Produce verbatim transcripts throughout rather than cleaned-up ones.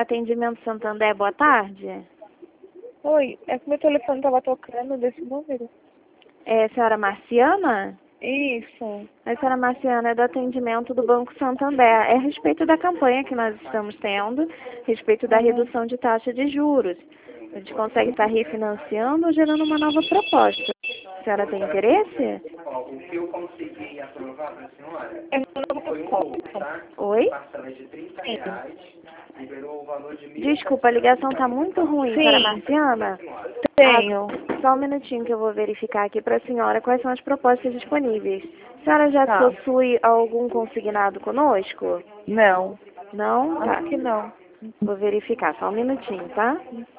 Atendimento Santander, boa tarde. Oi, é que meu telefone estava tocando desse número. É a senhora Marciana? Isso. A senhora Marciana é do atendimento do Banco Santander. É a respeito da campanha que nós estamos tendo, a respeito da Uhum. redução de taxa de juros. A gente consegue estar refinanciando ou gerando uma nova proposta. A senhora tem interesse? O que eu consegui aprovar para a senhora É uma nova foi um proposta. bolo, tá? Oi? Parcela de trinta reais, liberou o valor de mil. Desculpa, a ligação está muito ruim, senhora Sim, Marciana. tenho. Ah, só um minutinho que eu vou verificar aqui para a senhora quais são as propostas disponíveis. A senhora já Tá. possui algum consignado conosco? Não. Não? Tá. Acho que não. Vou verificar, só um minutinho, tá?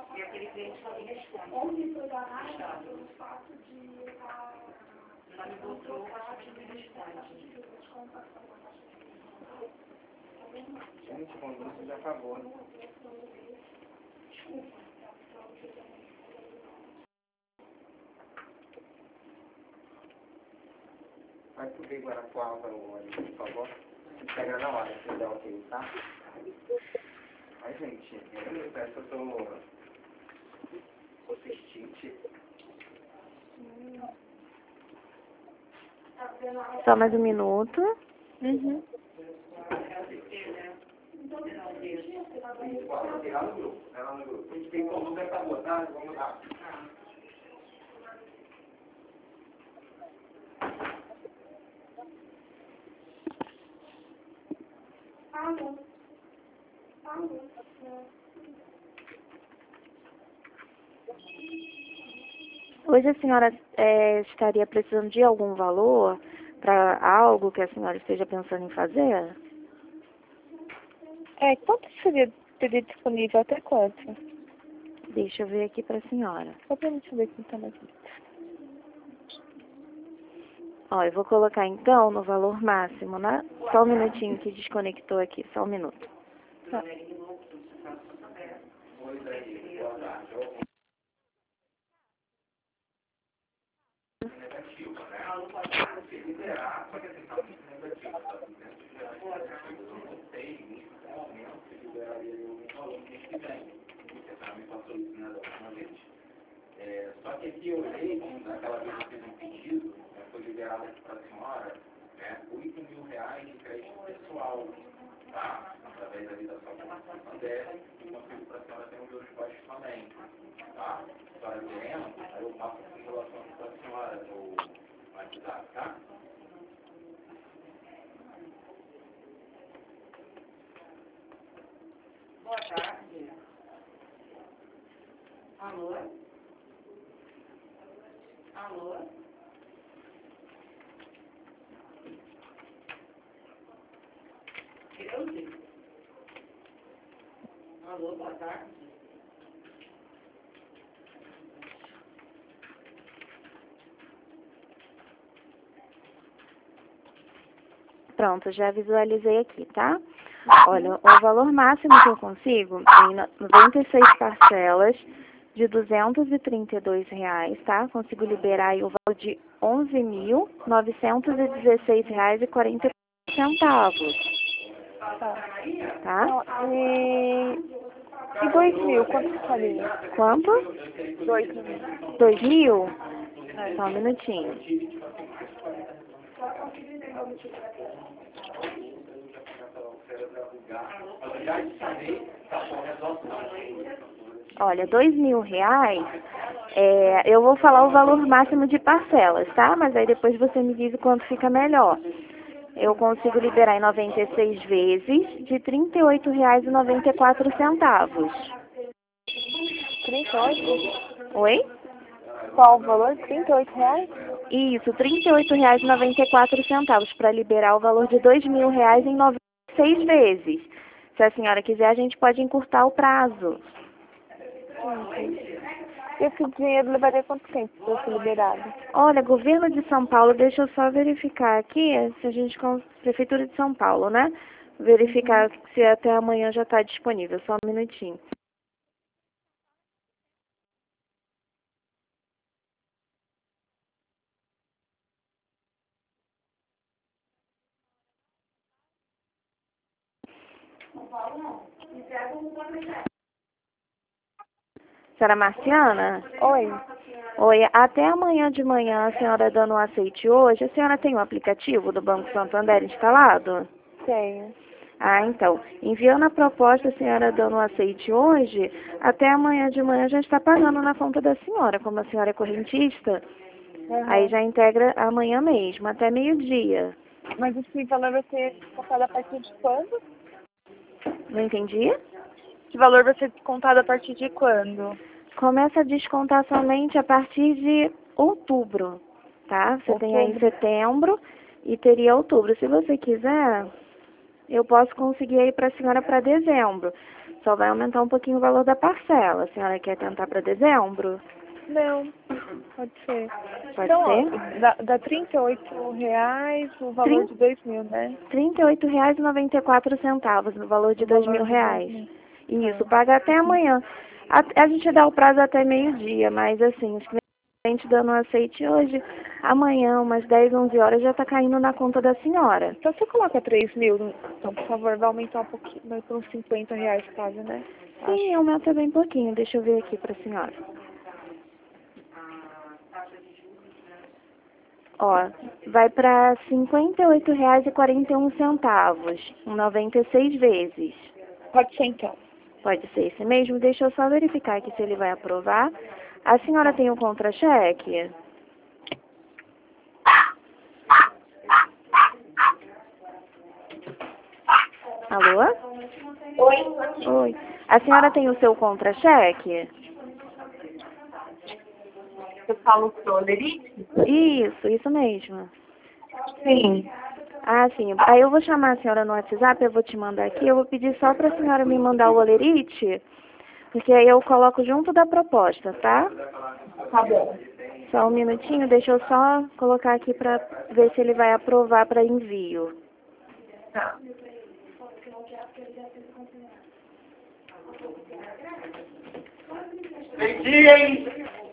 Gente, quando você já acabou, né? Vai pro Guarapuava, o ônibus, por favor. Pega na hora, se der ok, tá? Ai, gente, eu peço que eu tô sofisticante. Só mais um minuto. Uhum. Ela no grupo, ela no grupo. A gente tem como dessa boa, tá? Vamos lá. Hoje a senhora é, estaria precisando de algum valor para algo que a senhora esteja pensando em fazer? É, quanto seria teria disponível? Até quanto? Deixa eu ver aqui para a senhora. Só pra mim saber como tá mais. Ó, eu vou colocar então no valor máximo, né? Só um minutinho que desconectou aqui, só um minuto. Tá. É, só que aqui eu olhei, naquela vez que eu fiz um pedido, né, foi liberado aqui para a senhora, né, oito mil reais de crédito pessoal, tá? Através da vida só com a Santander, e consigo para a senhora ter um juros baixos também, tá? A senhora querendo, aí eu passo a simulação para a senhora no WhatsApp, tá? Boa tarde. Alô? Alô? Eude? Alô, boa tarde. Pronto, já visualizei aqui, tá? Olha, o valor máximo que eu consigo em noventa e seis parcelas de duzentos e trinta e dois reais, tá? Consigo liberar aí o valor de onze mil novecentos e dezesseis reais e quarenta centavos, Tá. tá? Então, e... e dois mil, quanto ficaria? Quanto? Dois mil. Dois mil? É. Só um minutinho. Olha, dois mil reais, é, eu vou falar o valor máximo de parcelas, tá? Mas aí depois você me diz o quanto fica melhor. Eu consigo liberar em noventa e seis vezes de trinta e oito reais e noventa e quatro centavos. trinta e oito? Oi? Qual o valor? trinta e oito reais? Isso, trinta e oito reais e noventa e quatro centavos para liberar o valor de dois mil reais em noventa e seis vezes. Se a senhora quiser, a gente pode encurtar o prazo. Esse dinheiro levaria quanto tempo para ser liberado? Olha, governo de São Paulo, deixa eu só verificar aqui, se a gente, com Prefeitura de São Paulo, né? Verificar se até amanhã já está disponível, só um minutinho. Senhora Marciana? Oi. Oi, até amanhã de manhã, a senhora dando um aceite hoje, a senhora tem o aplicativo do Banco Santander instalado? Tenho. Ah, então, enviando a proposta, a senhora dando um aceite hoje, até amanhã de manhã já está pagando na conta da senhora. Como a senhora é correntista, Uhum. aí já integra amanhã mesmo, até meio-dia. Mas esse valor vai ser descontado a partir de quando? Não entendi? Esse valor vai ser descontado a partir de quando? Começa a descontar somente a partir de outubro, tá? Você tem aí Outubro. setembro e teria outubro. Se você quiser, eu posso conseguir aí para a senhora para dezembro. Só vai aumentar um pouquinho o valor da parcela. A senhora quer tentar para dezembro? Não, pode ser. Pode Então, ser? ó, dá, dá trinta e oito reais o valor de dois mil, né? trinta e oito reais e noventa e quatro centavos no valor de O dois valor mil de dois reais. mil. Isso, Ah. paga até amanhã. A, a gente dá o prazo até meio-dia, mas assim, os clientes dando um aceite hoje, amanhã, umas dez, onze horas, já está caindo na conta da senhora. Então você coloca três mil, então, por favor, vai aumentar um pouquinho, vai por uns cinquenta reais quase, né? Sim, aumenta bem pouquinho. Deixa eu ver aqui para a senhora. Ó, vai para cinquenta e oito reais e quarenta e um centavos, noventa e seis vezes. Pode ser então. Pode ser esse mesmo. Deixa eu só verificar aqui se ele vai aprovar. A senhora tem o contra-cheque? Alô? Oi. Oi. A senhora tem o seu contra-cheque? Eu falo pro Lerite? Isso, isso mesmo. Sim. Ah, sim. Aí eu vou chamar a senhora no WhatsApp, eu vou te mandar aqui. Eu vou pedir só para a senhora me mandar o olerite, porque aí eu coloco junto da proposta, tá? Tá bom. Só um minutinho, deixa eu só colocar aqui para ver se ele vai aprovar para envio. Tá. Entendi, hein?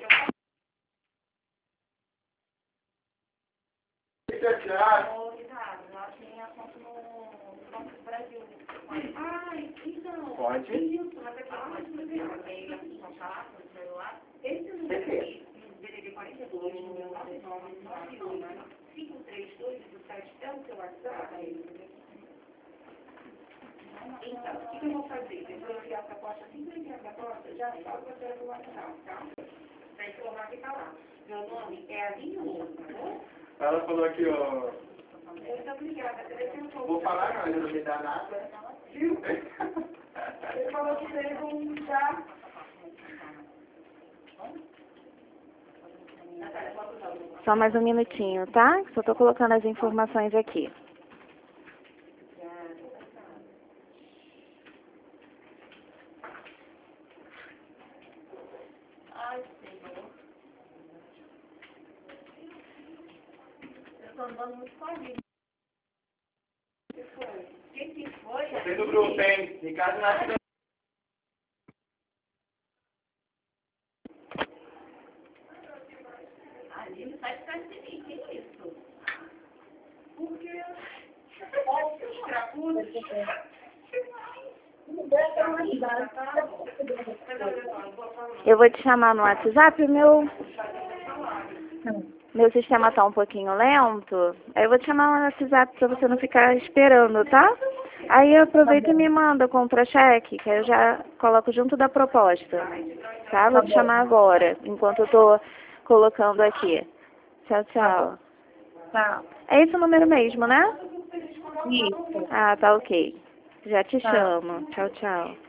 Pode. Então, o que eu vou fazer? Eu vou enviar a proposta, assim que eu enviar a proposta, já falo para você do WhatsApp, tá? Para gente colocar aqui tá lá. Meu nome é Aline Ouro, tá bom? Ela falou aqui, ó. Muito obrigada. Vou falar, não, ele não me dá nada. Viu? Ele falou que vocês vão dar. Só mais um minutinho, tá? Só tô colocando as informações aqui. Ai, Senhor. Eu tô andando muito sozinho. O que foi? Quem que foi? Você do grupo, hein? Ricardo Nascimento. Ali não sai de trás de mim, que é isso? Porque... Ó, os cracudos. Eu vou te chamar no WhatsApp, o meu, meu sistema tá um pouquinho lento. Aí eu vou te chamar no WhatsApp pra você não ficar esperando, tá? Aí eu aproveito e me manda o contra-cheque, que aí eu já coloco junto da proposta. Tá? Vou te chamar agora, enquanto eu tô colocando aqui. Tchau, tchau. Tá. É esse o número mesmo, né? Isso. Ah, tá ok. Já te Tá. chamo. Tchau, tchau.